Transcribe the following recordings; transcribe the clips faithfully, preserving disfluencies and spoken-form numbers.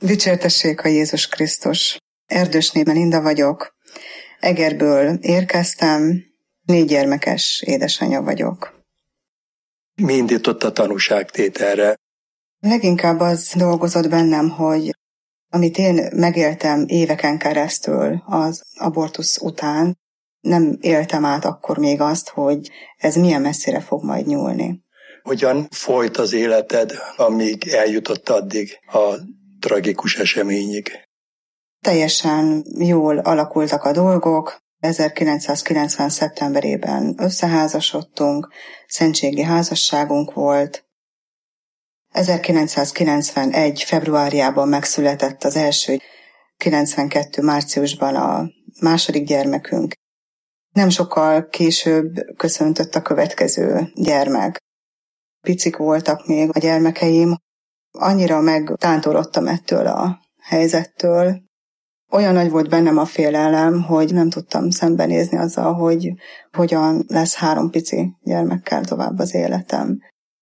Dicsértessék a Jézus Krisztus! Erdősné Melinda vagyok. Egerből érkeztem, négy gyermekes édesanyja vagyok. Mi indított a tanúságtételre? Leginkább az dolgozott bennem, hogy amit én megéltem éveken keresztül az abortusz után, nem éltem át akkor még azt, hogy ez milyen messzire fog majd nyúlni. Hogyan folyt az életed, amíg eljutott addig a tragikus eseményig? Teljesen jól alakultak a dolgok. ezerkilencszázkilencven. szeptemberében összeházasodtunk, szentségi házasságunk volt. ezerkilencszázkilencvenegy. februárjában megszületett az első, kilencvenkettő. márciusban a második gyermekünk. Nem sokkal később köszöntött a következő gyermek. Picik voltak még a gyermekeim, annyira megtántorodtam ettől a helyzettől. Olyan nagy volt bennem a félelem, hogy nem tudtam szembenézni azzal, hogy hogyan lesz három pici gyermekkel tovább az életem.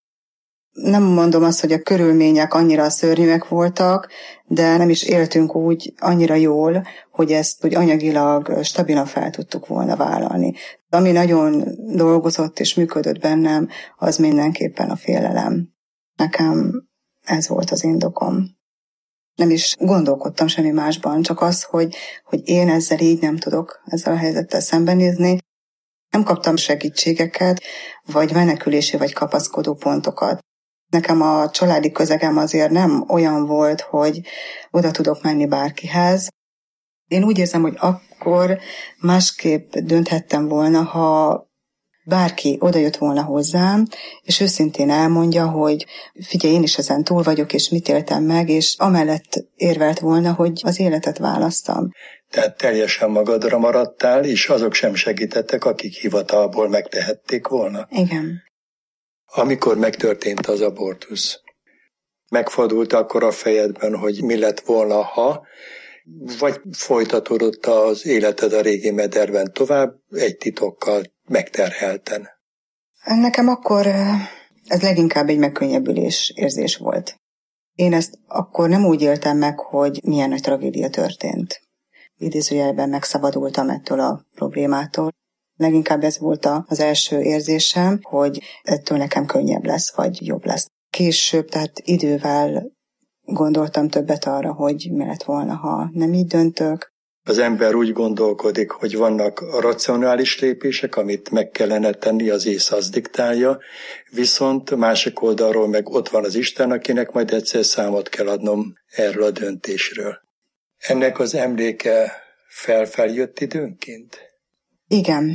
Nem mondom azt, hogy a körülmények annyira szörnyűek voltak, de nem is éltünk úgy annyira jól, hogy ezt úgy anyagilag stabilan fel tudtuk volna vállalni. Ami nagyon dolgozott és működött bennem, az mindenképpen a félelem. Nekem ez volt az indokom. Nem is gondolkodtam semmi másban, csak az, hogy, hogy én ezzel így nem tudok ezzel a helyzettel szembenézni. Nem kaptam segítségeket, vagy menekülési, vagy kapaszkodó pontokat. Nekem a családi közegem azért nem olyan volt, hogy oda tudok menni bárkihez. Én úgy érzem, hogy akkor másképp dönthettem volna, ha bárki odajött volna hozzám, és őszintén elmondja, hogy figyelj, én is ezen túl vagyok, és mit éltem meg, és amellett érvelt volna, hogy az életet választam. Tehát teljesen magadra maradtál, és azok sem segítettek, akik hivatalból megtehették volna? Igen. Amikor megtörtént az abortusz, megfordult akkor a fejedben, hogy mi lett volna, ha, vagy folytatódott az életed a régi mederben tovább, egy titokkal megterhelten? Nekem akkor ez leginkább egy megkönnyebbülés érzés volt. Én ezt akkor nem úgy éltem meg, hogy milyen nagy tragédia történt. Idézőjelben megszabadultam ettől a problémától. Leginkább ez volt az első érzésem, hogy ettől nekem könnyebb lesz, vagy jobb lesz. Később, tehát idővel gondoltam többet arra, hogy mi lett volna, ha nem így döntök. Az ember úgy gondolkodik, hogy vannak a racionális lépések, amit meg kellene tenni, az ész az diktálja, viszont másik oldalról meg ott van az Isten, akinek majd egyszer számot kell adnom erről a döntésről. Ennek az emléke felfeljött időnként? Igen.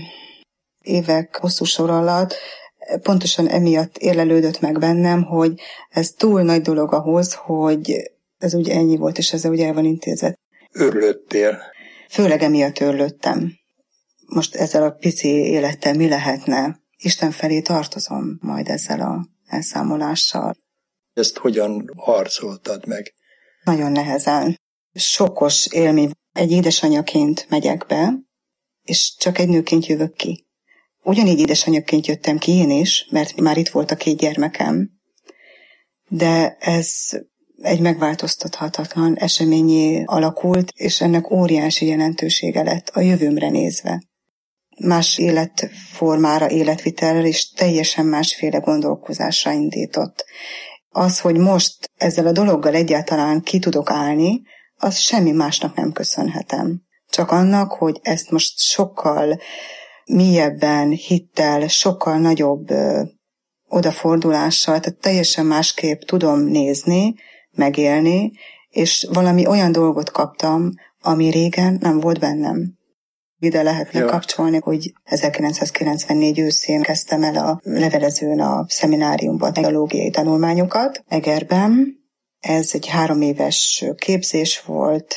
Évek hosszú sor alatt pontosan emiatt érlelődött meg bennem, hogy ez túl nagy dolog ahhoz, hogy ez úgy ennyi volt, és ezzel ugye el van intézett. Örlődtél? Főleg emiatt örlődtem. Most ezzel a pici élettel mi lehetne? Isten felé tartozom majd ezzel a elszámolással. Ezt hogyan harcoltad meg? Nagyon nehezen. Sokkos élmény. Egy édesanyaként megyek be, és csak egy nőként jövök ki. Ugyanígy édesanyaként jöttem ki én is, mert már itt volt a két gyermekem. De ez egy megváltoztathatatlan eseményé alakult, és ennek óriási jelentősége lett a jövőmre nézve. Más életformára, életvitelre és teljesen másféle gondolkozásra indított. Az, hogy most ezzel a dologgal egyáltalán ki tudok állni, az semmi másnak nem köszönhetem. Csak annak, hogy ezt most sokkal mélyebben, hittel, sokkal nagyobb ö, odafordulással, tehát teljesen másképp tudom nézni, megélni, és valami olyan dolgot kaptam, ami régen nem volt bennem. Ide lehetne ja. kapcsolni, hogy ezerkilencszázkilencvennégy őszén kezdtem el a levelezőn a szemináriumban teológiai tanulmányokat Egerben. Ez egy három éves képzés volt.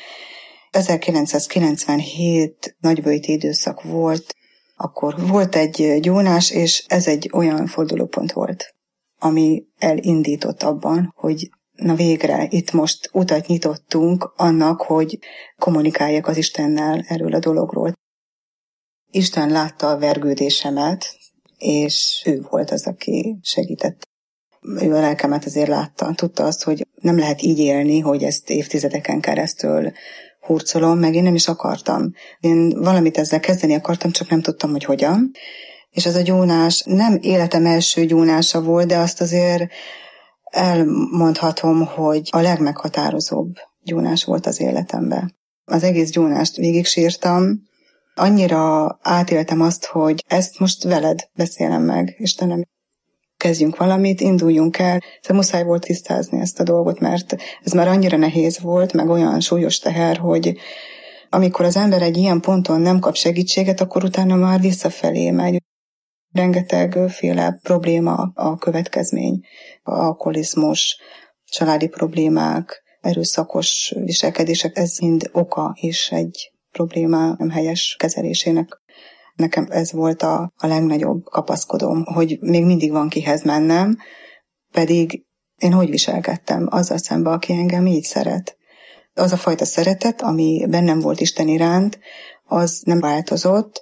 ezerkilencszázkilencvenhét nagybőjti időszak volt, akkor volt egy gyónás, és ez egy olyan fordulópont volt, ami elindított abban, hogy na végre, itt most utat nyitottunk annak, hogy kommunikáljak az Istennel erről a dologról. Isten látta a vergődésemet, és ő volt az, aki segített. ő a lelkemet azért látta. Tudta azt, hogy nem lehet így élni, hogy ezt évtizedeken keresztül hurcolom, meg én nem is akartam. Én valamit ezzel kezdeni akartam, csak nem tudtam, hogy hogyan. És ez a gyónás nem életem első gyónása volt, de azt azért elmondhatom, hogy a legmeghatározóbb gyónás volt az életemben. Az egész gyónást végig sírtam, annyira átéltem azt, hogy ezt most veled beszélem meg, Istenem, kezdjünk valamit, induljunk el. Szóval muszáj volt tisztázni ezt a dolgot, mert ez már annyira nehéz volt, meg olyan súlyos teher, hogy amikor az ember egy ilyen ponton nem kap segítséget, akkor utána már visszafelé megy. Rengetegféle probléma a következmény, alkoholizmus, családi problémák, erőszakos viselkedések, ez mind oka is egy probléma nem helyes kezelésének. Nekem ez volt a, a legnagyobb kapaszkodóm, hogy még mindig van kihez mennem, pedig én hogy viselkedtem azzal szemben, aki engem így szeret. Az a fajta szeretet, ami bennem volt Isten iránt, az nem változott,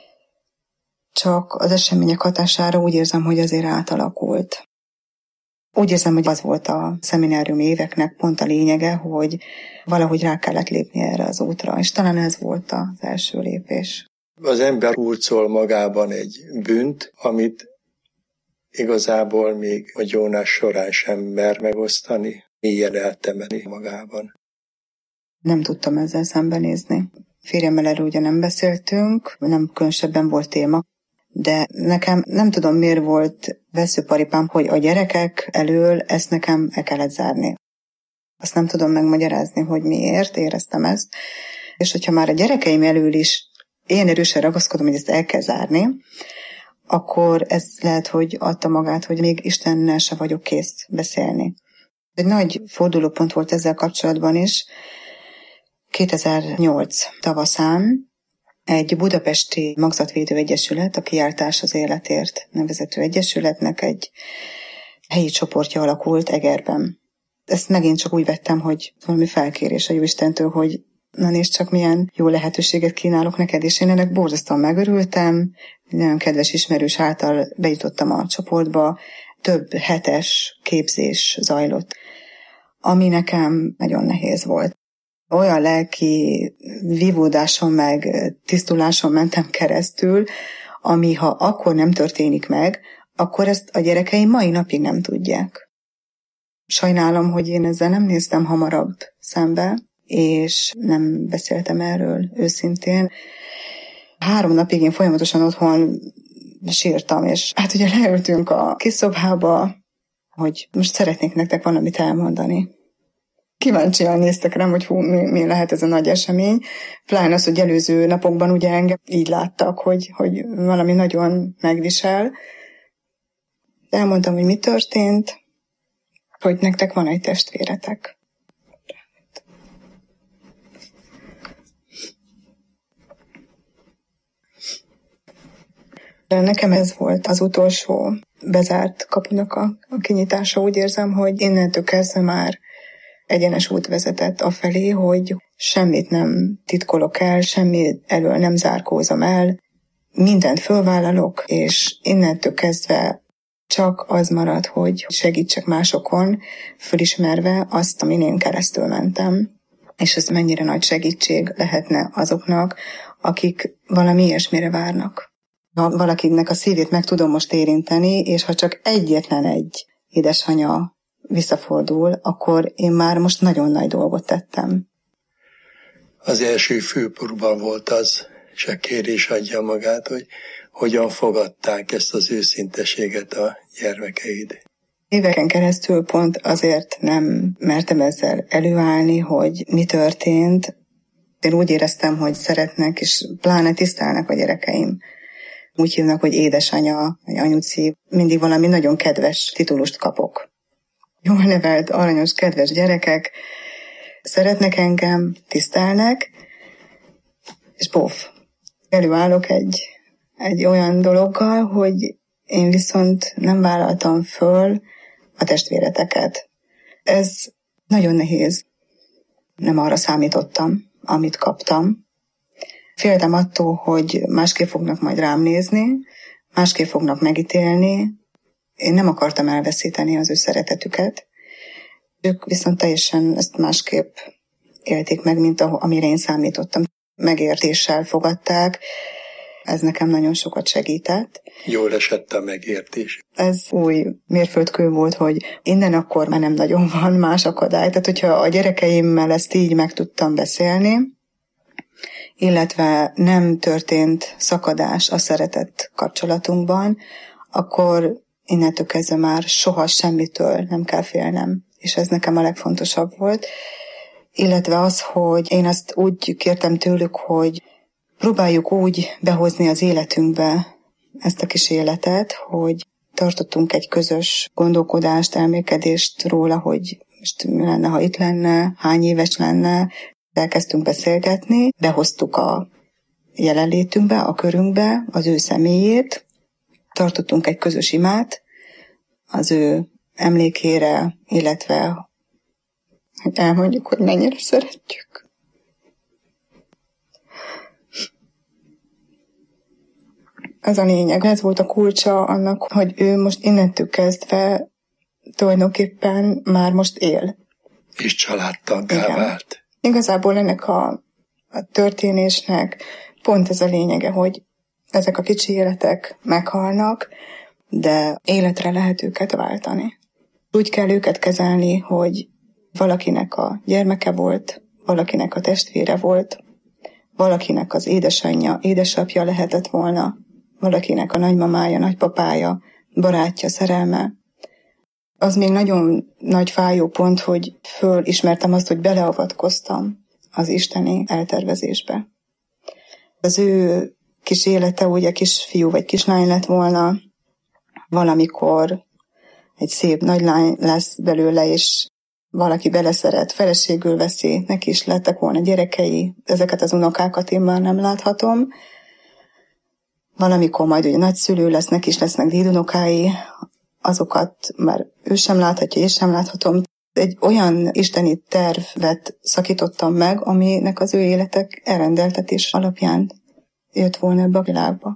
csak az események hatására úgy érzem, hogy azért átalakult. Úgy érzem, hogy az volt a szeminárium éveknek pont a lényege, hogy valahogy rá kellett lépni erre az útra, és talán ez volt az első lépés. Az ember hurcol magában egy bűnt, amit igazából még a gyónás során sem mer megosztani, mélyen eltemetni magában. Nem tudtam ezzel szembenézni. Férjemmel erről ugye nem beszéltünk, nem különösebben volt téma, de nekem nem tudom miért volt veszőparipám, hogy a gyerekek elől ezt nekem el kellett zárni. Azt nem tudom megmagyarázni, hogy miért éreztem ezt. És hogyha már a gyerekeim elől is ilyen erősen ragaszkodom, hogy ezt el kell zárni, akkor ez lehet, hogy adta magát, hogy még Istennel se vagyok kész beszélni. Egy nagy fordulópont volt ezzel kapcsolatban is. kétezer-nyolc tavaszán egy budapesti magzatvédő egyesület, a Kiáltás az életért nevezetű egyesületnek egy helyi csoportja alakult Egerben. Ezt megint csak úgy vettem, hogy valami felkérés a Jóistentől, hogy na nézd csak, milyen jó lehetőséget kínálok neked, és én ennek borzasztóan megörültem, nagyon kedves ismerős által bejutottam a csoportba, több hetes képzés zajlott, ami nekem nagyon nehéz volt. Olyan lelki vívódáson meg tisztuláson mentem keresztül, ami ha akkor nem történik meg, akkor ezt a gyerekeim mai napig nem tudják. Sajnálom, hogy én ezzel nem néztem hamarabb szembe, és nem beszéltem erről őszintén. Három napig én folyamatosan otthon sírtam, és hát ugye leültünk a kis szobába, hogy most szeretnék nektek valamit elmondani. Kíváncsian néztek rám, hogy hú, mi, mi lehet ez a nagy esemény. Pláne az, hogy előző napokban ugye engem így láttak, hogy, hogy valami nagyon megvisel. Elmondtam, hogy mi történt, hogy nektek van egy testvéretek. De nekem ez volt az utolsó bezárt kapunak a, a kinyitása. Úgy érzem, hogy innentől kezdve már egyenes út vezetett afelé, hogy semmit nem titkolok el, semmi elől nem zárkózom el, mindent fölvállalok, és innentől kezdve csak az marad, hogy segítsek másokon, fölismerve azt, amin én keresztül mentem. És ez mennyire nagy segítség lehetne azoknak, akik valami ilyesmire várnak. Ha valakinek a szívét meg tudom most érinteni, és ha csak egyetlen egy édesanyja visszafordul, akkor én már most nagyon nagy dolgot tettem. Az első főpróba volt az, és a kérés adja magát, hogy hogyan fogadták ezt az őszinteséget a gyermekeid. Éveken keresztül pont azért nem mertem ezzel előállni, hogy mi történt. Én úgy éreztem, hogy szeretnek, és pláne tisztelnek a gyerekeim. Úgy hívnak, hogy édesanya, vagy anyuci. Mindig valami nagyon kedves titulust kapok. Jól nevelt, aranyos, kedves gyerekek, szeretnek engem, tisztelnek, és pof, előállok egy, egy olyan dologgal, hogy én viszont nem vállaltam föl a testvéreteket. Ez nagyon nehéz. Nem arra számítottam, amit kaptam. Féltem attól, hogy másképp fognak majd rám nézni, másképp fognak megítélni, én nem akartam elveszíteni az ő szeretetüket. Ők viszont teljesen ezt másképp élték meg, mint amire én számítottam. Megértéssel fogadták, ez nekem nagyon sokat segített. Jól esett a megértés. Ez új mérföldkő volt, hogy innen akkor már nem nagyon van más akadály. Tehát, hogyha a gyerekeimmel ezt így meg tudtam beszélni, illetve nem történt szakadás a szeretett kapcsolatunkban, akkor innentől kezdve már soha semmitől nem kell félnem. És ez nekem a legfontosabb volt. Illetve az, hogy én azt úgy kértem tőlük, hogy próbáljuk úgy behozni az életünkbe ezt a kis életet, hogy tartottunk egy közös gondolkodást, elmélkedést róla, hogy most mi lenne, ha itt lenne, hány éves lenne. Elkezdtünk beszélgetni, behoztuk a jelenlétünkbe, a körünkbe az ő személyét, tartottunk egy közös imát az ő emlékére, illetve hogy elmondjuk, hogy mennyire szeretjük. Ez a lényeg, ez volt a kulcsa annak, hogy ő most innentől kezdve tulajdonképpen már most él. És családtaggá vált. Igazából ennek a, a történésnek pont ez a lényege, hogy ezek a kicsi életek meghalnak, de életre lehet őket váltani. Úgy kell őket kezelni, hogy valakinek a gyermeke volt, valakinek a testvére volt, valakinek az édesanyja, édesapja lehetett volna, valakinek a nagymamája, nagypapája, barátja, szerelme. Az még nagyon nagy fájó pont, hogy fölismertem azt, hogy beleavatkoztam az isteni eltervezésbe. Az ő kis élete ugye kisfiú vagy kislány lett volna, valamikor egy szép nagylány lesz belőle, és valaki beleszeret, feleségül veszi, neki is lettek volna gyerekei, ezeket az unokákat én már nem láthatom. Valamikor majd ugye nagyszülő lesz, neki is lesznek dédunokái, azokat már ő sem láthatja, én sem láthatom. Egy olyan isteni tervet szakítottam meg, aminek az ő életek elrendeltetés alapján jött volna ebbe a világba.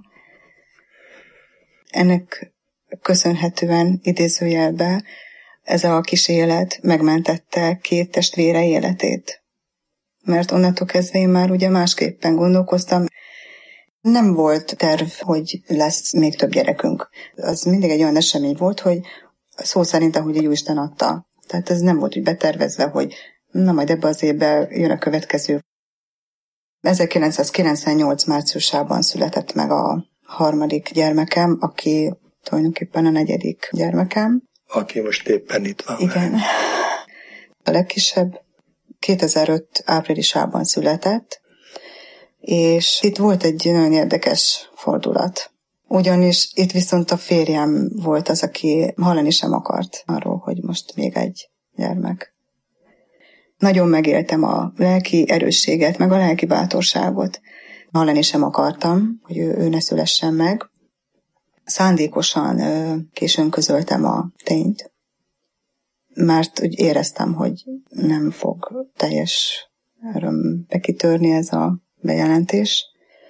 Ennek köszönhetően idézőjelbe ez a kis élet megmentette két testvére életét. Mert onnantól kezdve én már ugye másképpen gondolkoztam. Nem volt terv, hogy lesz még több gyerekünk. Az mindig egy olyan esemény volt, hogy szó szerint, ahogy egy Jóisten adta. Tehát ez nem volt úgy betervezve, hogy na majd ebbe az évben jön a következő. ezerkilencszázkilencvennyolc márciusában született meg a harmadik gyermekem, aki tulajdonképpen a negyedik gyermekem. Aki most éppen itt van. Igen. Meg. A legkisebb kétezer-öt áprilisában született, és itt volt egy nagyon érdekes fordulat. Ugyanis itt viszont a férjem volt az, aki hallani sem akart arról, hogy most még egy gyermek. Nagyon megéltem a lelki erősséget, meg a lelki bátorságot. Hallani sem akartam, hogy ő, ő ne szülessen meg. Szándékosan ö, későn közöltem a tényt, mert úgy éreztem, hogy nem fog teljes örömbe kitörni ez a bejelentés.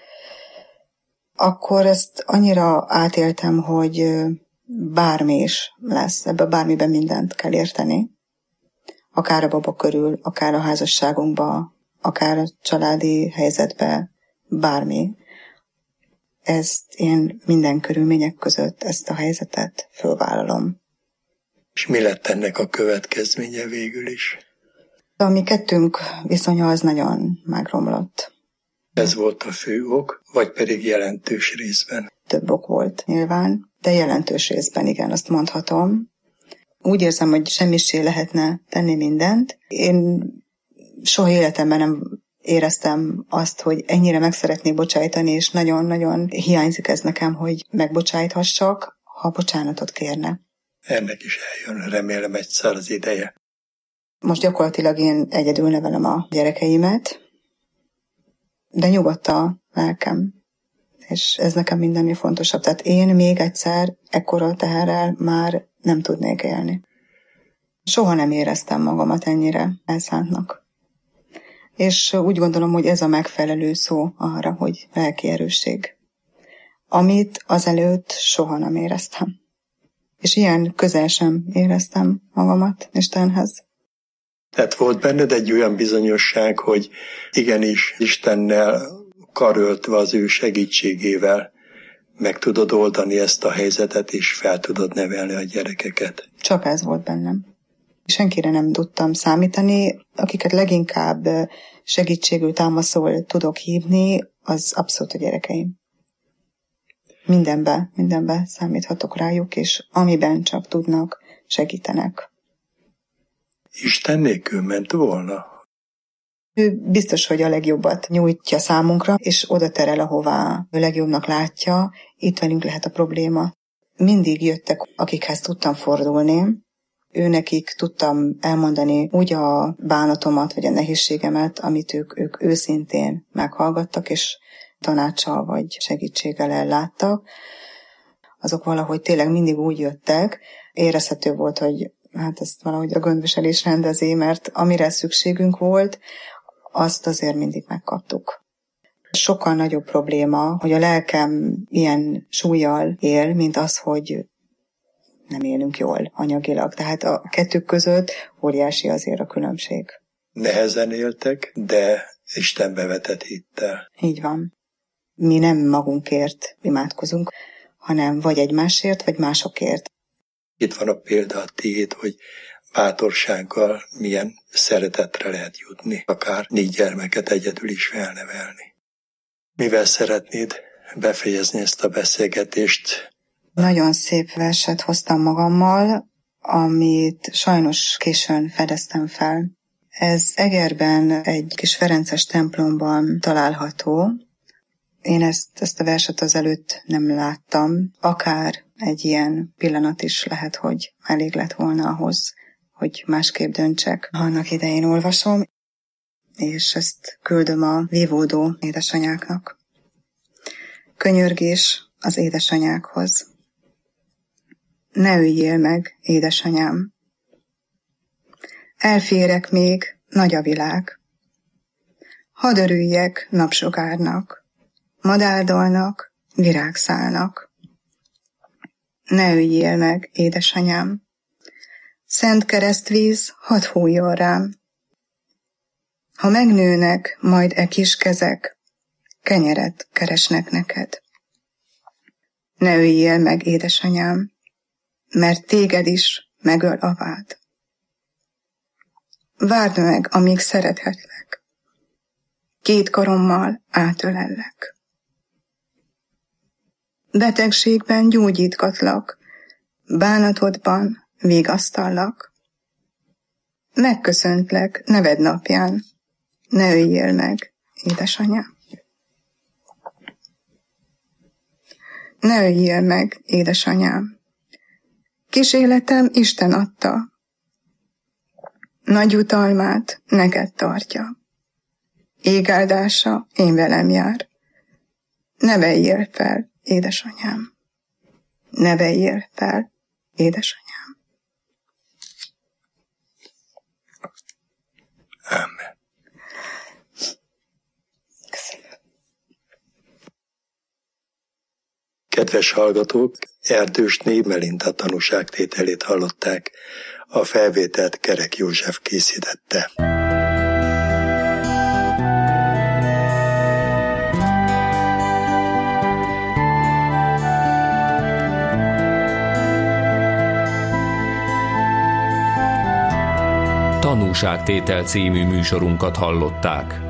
Akkor ezt annyira átéltem, hogy bármi is lesz, ebbe bármiben mindent kell érteni. Akár a baba körül, akár a házasságunkba, akár a családi helyzetbe, bármi. Ezt én minden körülmények között ezt a helyzetet fölvállalom. És mi lett ennek a következménye végül is? A mi kettőnk viszonya az nagyon megromlott. Ez volt a fő ok, vagy pedig jelentős részben? Több ok volt nyilván, de jelentős részben igen, azt mondhatom. Úgy érzem, hogy semmisé lehetne tenni mindent. Én soha életemben nem éreztem azt, hogy ennyire meg szeretnék bocsájtani, és nagyon-nagyon hiányzik ez nekem, hogy megbocsájthassak, ha bocsánatot kérne. Ennek is eljön, remélem egyszer az ideje. Most gyakorlatilag én egyedül nevelem a gyerekeimet, de nyugodt a lelkem, és ez nekem mindennél fontosabb. Tehát én még egyszer ekkora teherrel már nem tudnék élni. Soha nem éreztem magamat ennyire elszántnak. És úgy gondolom, hogy ez a megfelelő szó arra, hogy lelki erősség. Amit azelőtt soha nem éreztem. És ilyen közel sem éreztem magamat Istenhez. Tehát volt benned egy olyan bizonyosság, hogy igenis Istennel karöltve az ő segítségével meg tudod oldani ezt a helyzetet, és fel tudod nevelni a gyerekeket. Csak ez volt bennem. Senkire nem tudtam számítani, akiket leginkább segítségül, támaszul tudok hívni, az abszolút a gyerekeim. Mindenbe, mindenbe számíthatok rájuk, és amiben csak tudnak, segítenek. Isten nélkül ment volna? Ő biztos, hogy a legjobbat nyújtja számunkra, és oda terel, ahová ő legjobbnak látja, itt velünk lehet a probléma. Mindig jöttek, akikhez tudtam fordulni, őnekik tudtam elmondani úgy a bánatomat, vagy a nehézségemet, amit ők, ők őszintén meghallgattak, és tanácssal vagy segítséggel elláttak. Azok valahogy tényleg mindig úgy jöttek, érezhető volt, hogy hát ezt valahogy a gondviselés rendezi, mert amire szükségünk volt, azt azért mindig megkaptuk. Sokkal nagyobb probléma, hogy a lelkem ilyen súllyal él, mint az, hogy nem élünk jól anyagilag. Tehát a kettő között óriási azért a különbség. Nehezen éltek, de Istenbe vetett hittel. Így van. Mi nem magunkért imádkozunk, hanem vagy egymásért, vagy másokért. Itt van a példa a tiéd, hogy bátorsággal milyen szeretetre lehet jutni, akár négy gyermeket egyedül is felnevelni. Mivel szeretnéd befejezni ezt a beszélgetést? Nagyon szép verset hoztam magammal, amit sajnos későn fedeztem fel. Ez Egerben egy kis ferences templomban található. Én ezt, ezt a verset azelőtt nem láttam. Akár egy ilyen pillanat is lehet, hogy elég lett volna ahhoz, hogy másképp döntsek. Annak idején olvasom, és ezt küldöm a vívódó édesanyáknak. Könyörgés az édesanyákhoz. Ne öljél meg, édesanyám. Elférek még, nagy a világ. Hadd örüljek napsugárnak, madárdalnak, virágszálnak. Ne öljél meg, édesanyám. Szent keresztvíz, hadd hújjon rám. Ha megnőnek majd e kis kezek, kenyeret keresnek neked. Ne öljél meg, édesanyám, mert téged is megöl a vád. Várd meg, amíg szerethetlek. Két karommal átölellek. Betegségben gyógyítgatlak, bánatodban vigasztallak. Megköszöntlek neved napján, ne öljél meg, édesanyám. Ne öljél meg, édesanyám. Kis életem Isten adta, nagy jutalmát neked tartja. Égáldása én velem jár. Ne vejjél fel, édesanyám. Ne vejjél fel, édesanyám. Ámen. Köszönöm. Kedves hallgatók, Erdősné Melinda tanúságtételét hallották, a felvételt Kerek József készítette. Tanúságtétel című műsorunkat hallották.